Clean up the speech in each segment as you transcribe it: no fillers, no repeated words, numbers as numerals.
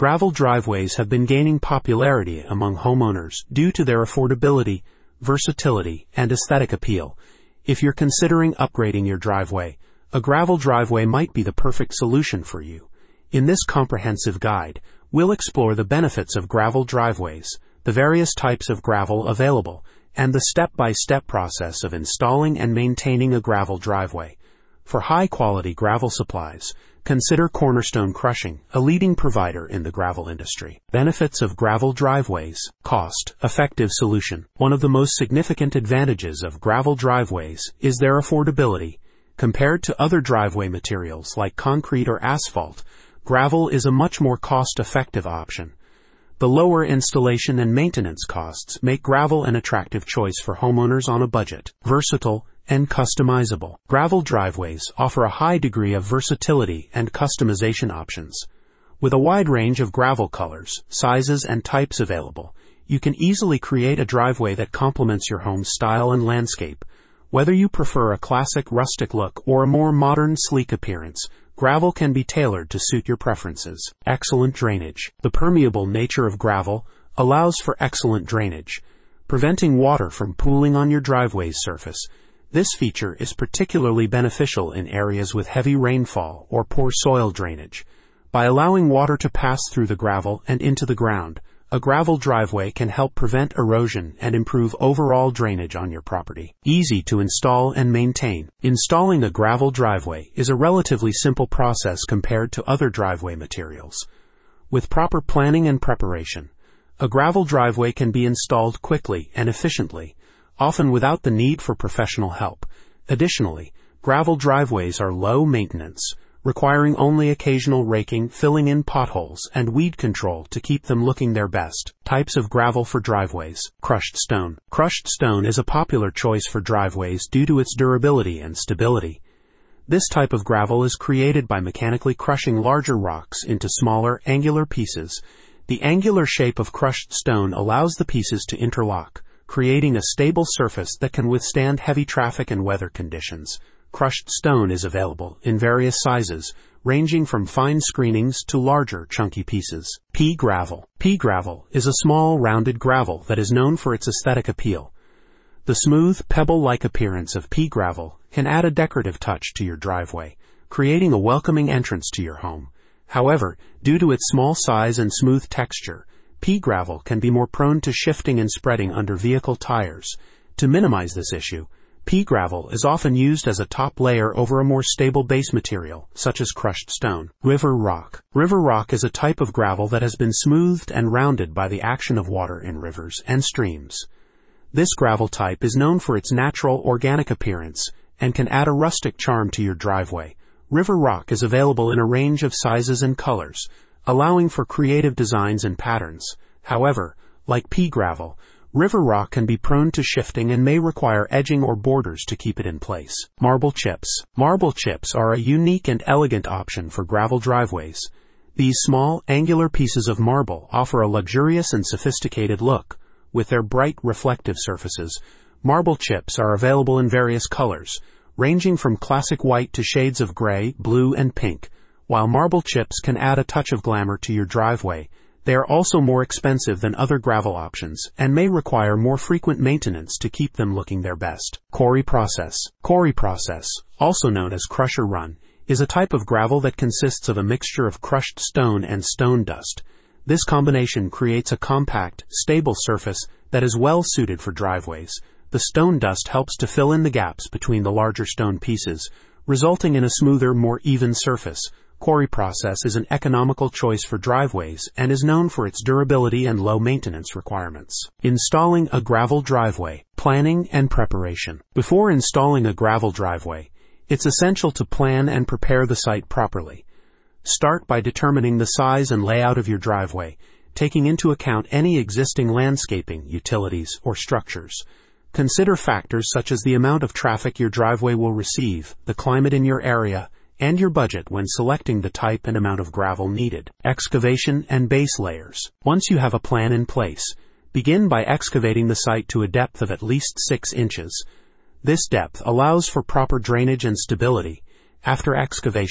Gravel driveways have been gaining popularity among homeowners due to their affordability, versatility, and aesthetic appeal. If you're considering upgrading your driveway, a gravel driveway might be the perfect solution for you. In this comprehensive guide, we'll explore the benefits of gravel driveways, the various types of gravel available, and the step-by-step process of installing and maintaining a gravel driveway. For high-quality gravel supplies, consider Cornerstone Crushing, a leading provider in the gravel industry. Benefits of gravel driveways. Cost-effective solution. One of the most significant advantages of gravel driveways is their affordability. Compared to other driveway materials like concrete or asphalt, gravel is a much more cost-effective option. The lower installation and maintenance costs make gravel an attractive choice for homeowners on a budget. Versatile and customizable. Gravel driveways offer a high degree of versatility and customization options. With a wide range of gravel colors, sizes, and types available, you can easily create a driveway that complements your home's style and landscape. Whether you prefer a classic rustic look or a more modern, sleek appearance, gravel can be tailored to suit your preferences. Excellent drainage. The permeable nature of gravel allows for excellent drainage, preventing water from pooling on your driveway's surface. This feature is particularly beneficial in areas with heavy rainfall or poor soil drainage. By allowing water to pass through the gravel and into the ground, a gravel driveway can help prevent erosion and improve overall drainage on your property. Easy to install and maintain. Installing a gravel driveway is a relatively simple process compared to other driveway materials. With proper planning and preparation, a gravel driveway can be installed quickly and efficiently, often without the need for professional help. Additionally, gravel driveways are low maintenance, requiring only occasional raking, filling in potholes, and weed control to keep them looking their best. Types of gravel for driveways. Crushed stone. Crushed stone is a popular choice for driveways due to its durability and stability. This type of gravel is created by mechanically crushing larger rocks into smaller, angular pieces. The angular shape of crushed stone allows the pieces to interlock, creating a stable surface that can withstand heavy traffic and weather conditions. Crushed stone is available in various sizes, ranging from fine screenings to larger, chunky pieces. Pea gravel. Pea gravel is a small, rounded gravel that is known for its aesthetic appeal. The smooth, pebble-like appearance of pea gravel can add a decorative touch to your driveway, creating a welcoming entrance to your home. However, due to its small size and smooth texture, pea gravel can be more prone to shifting and spreading under vehicle tires. To minimize this issue, pea gravel is often used as a top layer over a more stable base material, such as crushed stone. River rock. River rock is a type of gravel that has been smoothed and rounded by the action of water in rivers and streams. This gravel type is known for its natural, organic appearance and can add a rustic charm to your driveway. River rock is available in a range of sizes and colors, allowing for creative designs and patterns. However, like pea gravel, river rock can be prone to shifting and may require edging or borders to keep it in place. Marble chips. Marble chips are a unique and elegant option for gravel driveways. These small, angular pieces of marble offer a luxurious and sophisticated look. With their bright, reflective surfaces, marble chips are available in various colors, ranging from classic white to shades of gray, blue, and pink. While marble chips can add a touch of glamour to your driveway, they are also more expensive than other gravel options and may require more frequent maintenance to keep them looking their best. Quarry process. Quarry process, also known as crusher run, is a type of gravel that consists of a mixture of crushed stone and stone dust. This combination creates a compact, stable surface that is well suited for driveways. The stone dust helps to fill in the gaps between the larger stone pieces, resulting in a smoother, more even surface. Quarry process is an economical choice for driveways and is known for its durability and low maintenance requirements. Installing a gravel driveway. Planning and preparation. Before installing a gravel driveway, it's essential to plan and prepare the site properly. Start by determining the size and layout of your driveway, taking into account any existing landscaping, utilities, or structures. Consider factors such as the amount of traffic your driveway will receive, the climate in your area, and your budget when selecting the type and amount of gravel needed. Excavation and base layers. Once you have a plan in place, begin by excavating the site to a depth of at least 6 inches. This depth allows for proper drainage and stability. After excavation,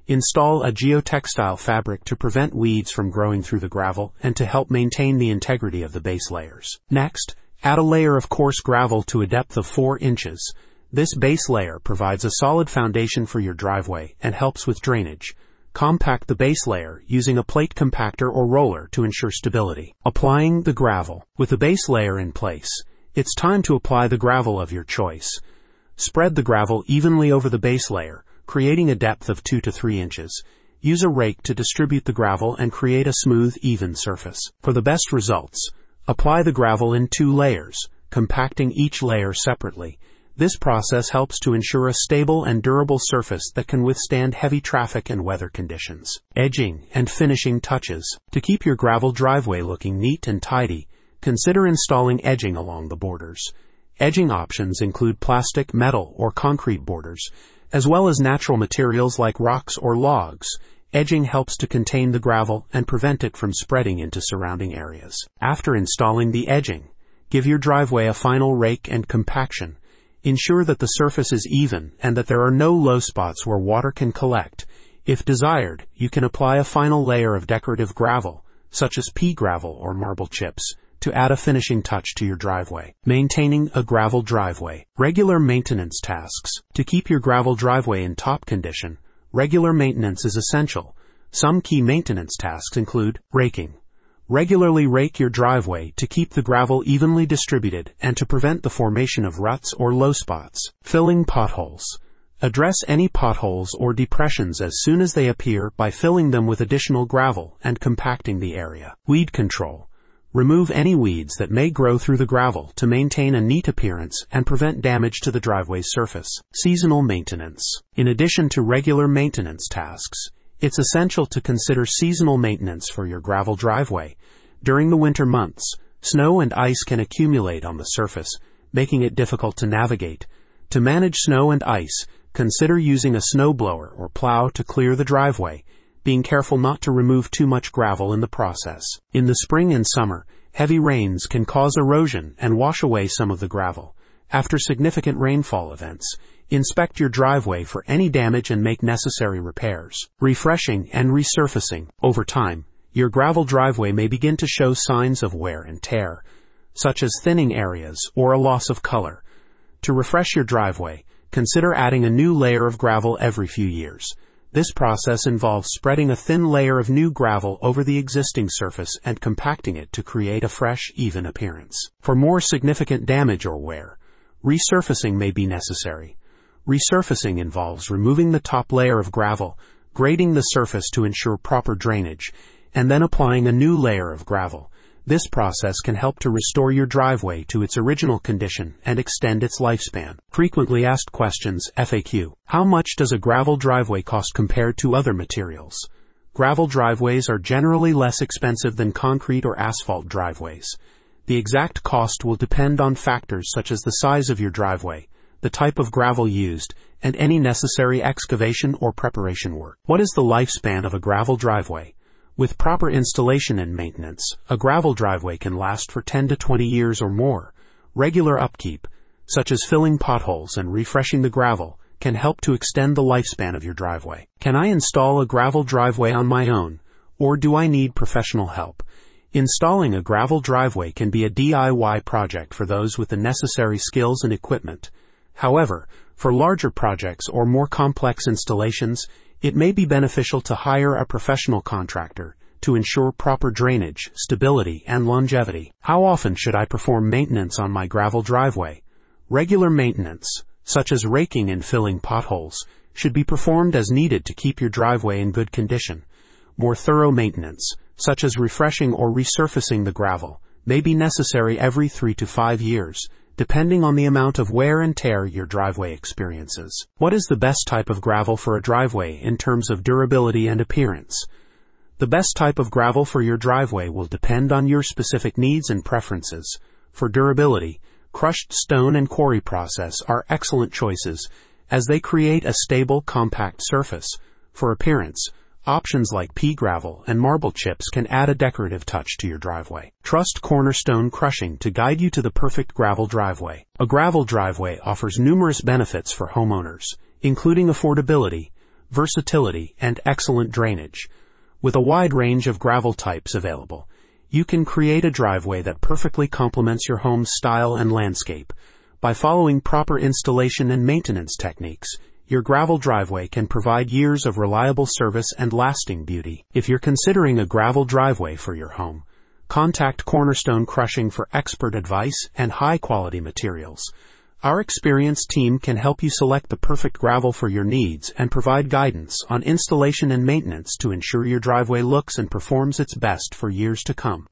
Install a geotextile fabric to prevent weeds from growing through the gravel and to help maintain the integrity of the base layers. Next, add a layer of coarse gravel to a depth of 4 inches. This base layer provides a solid foundation for your driveway and helps with drainage. Compact the base layer using a plate compactor or roller to ensure stability. Applying the gravel. With the base layer in place, it's time to apply the gravel of your choice. Spread the gravel evenly over the base layer, creating a depth of 2 to 3 inches. Use a rake to distribute the gravel and create a smooth, even surface. For the best results, apply the gravel in 2 layers, compacting each layer separately. This process helps to ensure a stable and durable surface that can withstand heavy traffic and weather conditions. Edging and finishing touches. To keep your gravel driveway looking neat and tidy, consider installing edging along the borders. Edging options include plastic, metal, or concrete borders, as well as natural materials like rocks or logs. Edging helps to contain the gravel and prevent it from spreading into surrounding areas. After installing the edging, give your driveway a final rake and compaction. Ensure that the surface is even and that there are no low spots where water can collect. If desired, you can apply a final layer of decorative gravel, such as pea gravel or marble chips, to add a finishing touch to your driveway. Maintaining a gravel driveway. Regular maintenance tasks. To keep your gravel driveway in top condition, regular maintenance is essential. Some key maintenance tasks include raking. Regularly rake your driveway to keep the gravel evenly distributed and to prevent the formation of ruts or low spots. Filling potholes. Address any potholes or depressions as soon as they appear by filling them with additional gravel and compacting the area. Weed control. Remove any weeds that may grow through the gravel to maintain a neat appearance and prevent damage to the driveway's surface. Seasonal maintenance. In addition to regular maintenance tasks, it's essential to consider seasonal maintenance for your gravel driveway. During the winter months, snow and ice can accumulate on the surface, making it difficult to navigate. To manage snow and ice, consider using a snowblower or plow to clear the driveway, being careful not to remove too much gravel in the process. In the spring and summer, heavy rains can cause erosion and wash away some of the gravel. After significant rainfall events, inspect your driveway for any damage and make necessary repairs. Refreshing and resurfacing. Over time, your gravel driveway may begin to show signs of wear and tear, such as thinning areas or a loss of color. To refresh your driveway, consider adding a new layer of gravel every few years. This process involves spreading a thin layer of new gravel over the existing surface and compacting it to create a fresh, even appearance. For more significant damage or wear, resurfacing may be necessary. Resurfacing involves removing the top layer of gravel, grading the surface to ensure proper drainage, and then applying a new layer of gravel. This process can help to restore your driveway to its original condition and extend its lifespan. Frequently asked questions, FAQ. How much does a gravel driveway cost compared to other materials? Gravel driveways are generally less expensive than concrete or asphalt driveways. The exact cost will depend on factors such as the size of your driveway, the type of gravel used, and any necessary excavation or preparation work. What is the lifespan of a gravel driveway? With proper installation and maintenance, a gravel driveway can last for 10 to 20 years or more. Regular upkeep, such as filling potholes and refreshing the gravel, can help to extend the lifespan of your driveway. Can I install a gravel driveway on my own, or do I need professional help? Installing a gravel driveway can be a DIY project for those with the necessary skills and equipment. However, for larger projects or more complex installations, it may be beneficial to hire a professional contractor to ensure proper drainage, stability, and longevity. How often should I perform maintenance on my gravel driveway? Regular maintenance, such as raking and filling potholes, should be performed as needed to keep your driveway in good condition. More thorough maintenance, such as refreshing or resurfacing the gravel, may be necessary every 3 to 5 years, depending on the amount of wear and tear your driveway experiences. What is the best type of gravel for a driveway in terms of durability and appearance? The best type of gravel for your driveway will depend on your specific needs and preferences. For durability, crushed stone and quarry process are excellent choices, as they create a stable, compact surface. For appearance, options like pea gravel and marble chips can add a decorative touch to your driveway. Trust Cornerstone Crushing to guide you to the perfect gravel driveway. A gravel driveway offers numerous benefits for homeowners, including affordability, versatility, and excellent drainage. With a wide range of gravel types available, you can create a driveway that perfectly complements your home's style and landscape. By following proper installation and maintenance techniques, your gravel driveway can provide years of reliable service and lasting beauty. If you're considering a gravel driveway for your home, contact Cornerstone Crushing for expert advice and high-quality materials. Our experienced team can help you select the perfect gravel for your needs and provide guidance on installation and maintenance to ensure your driveway looks and performs its best for years to come.